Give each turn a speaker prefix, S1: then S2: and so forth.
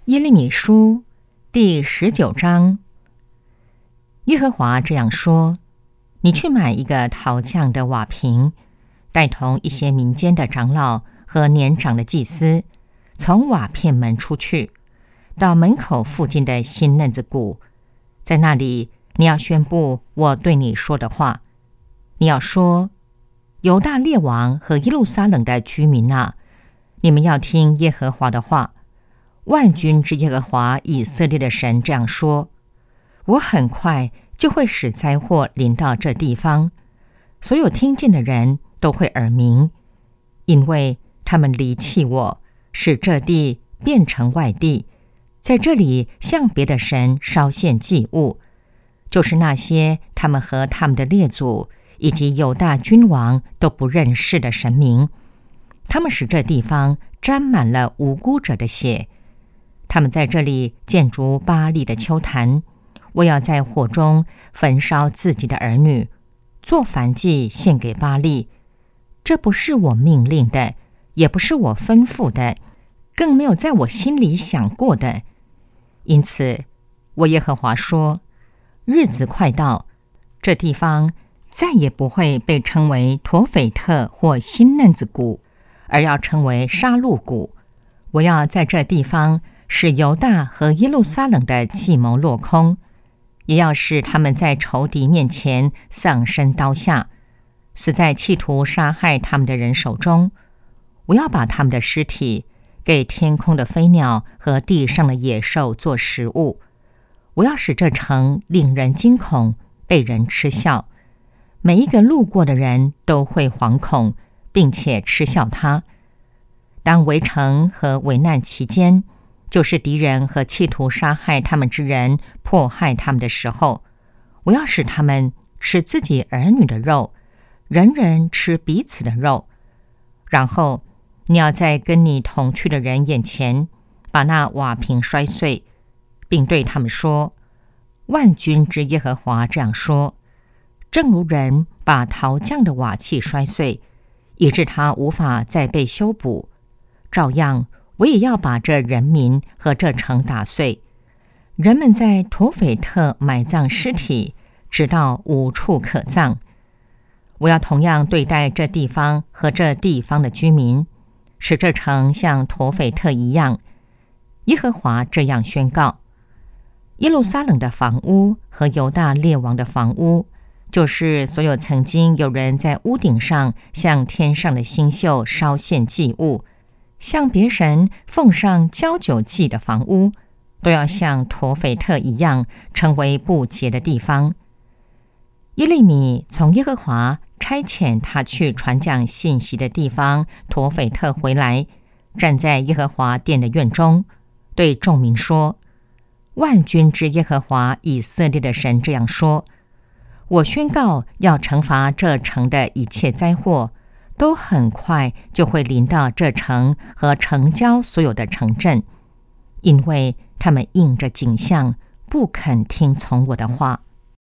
S1: 耶利米书第19章。耶和华这样说：你去买一个陶匠的瓦瓶，带同一些民间的长老和年长的祭司，从瓦片门出去，到门口附近的新嫩子谷，在那里你要宣布我对你说的话。你要说：犹大列王和耶路撒冷的居民啊，你们要听耶和华的话。万军之耶和华以色列的神这样说：我很快就会使灾祸临到这地方，所有听见的人都会耳鸣，因为他们离弃我，使这地变成外地，在这里向别的神烧献祭物，就是那些他们和他们的列祖以及犹大君王都不认识的神明。他们使这地方沾满了无辜者的血。他们在这里建筑巴力的丘坛，我要在火中焚烧自己的儿女，做燔祭献给巴力。这不是我命令的，也不是我吩咐的，更没有在我心里想过的。因此，我耶和华说，日子快到，这地方再也不会被称为陀斐特或新嫩子谷，而要称为杀戮谷。我要在这地方使犹大和耶路撒冷的计谋落空，也要使他们在仇敌面前丧身刀下，死在企图杀害他们的人手中。我要把他们的尸体给天空的飞鸟和地上的野兽做食物。我要使这城令人惊恐，被人嗤笑。每一个路过的人都会惶恐，并且嗤笑他。当围城和危难期间，就是敌人和企图杀害他们之人迫害他们的时候，我要使他们吃自己儿女的肉，人人吃彼此的肉。然后你要在跟你同去的人眼前把那瓦瓶摔碎，并对他们说：万军之耶和华这样说，正如人把陶匠的瓦器摔碎，以致它无法再被修补，照样我也要把这人民和这城打碎。人们在陀斐特埋葬尸体，直到无处可葬。我要同样对待这地方和这地方的居民，使这城像陀斐特一样。耶和华这样宣告：耶路撒冷的房屋和犹大列王的房屋，就是所有曾经有人在屋顶上向天上的星宿烧献祭物，向别神奉上交酒祭的房屋，都要像陀斐特一样，成为不洁的地方。耶利米从耶和华差遣他去传讲信息的地方陀斐特回来，站在耶和华殿的院中，对众民说：万军之耶和华以色列的神这样说，我宣告要惩罚这城的一切灾祸，都很快就会临到这城和城郊所有的城镇，因为他们应着景象，不肯听从我的话。